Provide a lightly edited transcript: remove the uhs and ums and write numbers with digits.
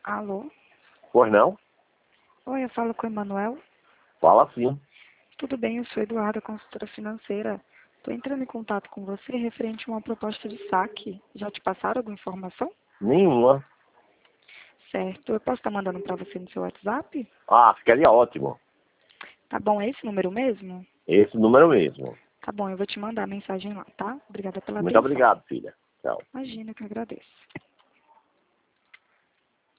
Alô? Pois não? Oi, eu falo com o Emanuel. Fala sim. Tudo bem, eu sou Eduarda, consultora financeira. Estou entrando em contato com você referente a uma proposta de saque. Já te passaram alguma informação? Nenhuma. Certo. Eu posso estar mandando para você no seu WhatsApp? Ah, ficaria ótimo. Tá bom, é esse número mesmo? Esse número mesmo. Tá bom, eu vou te mandar a mensagem lá, tá? Obrigada pela Muito atenção. obrigado, filha. Tchau. Imagina que eu agradeço.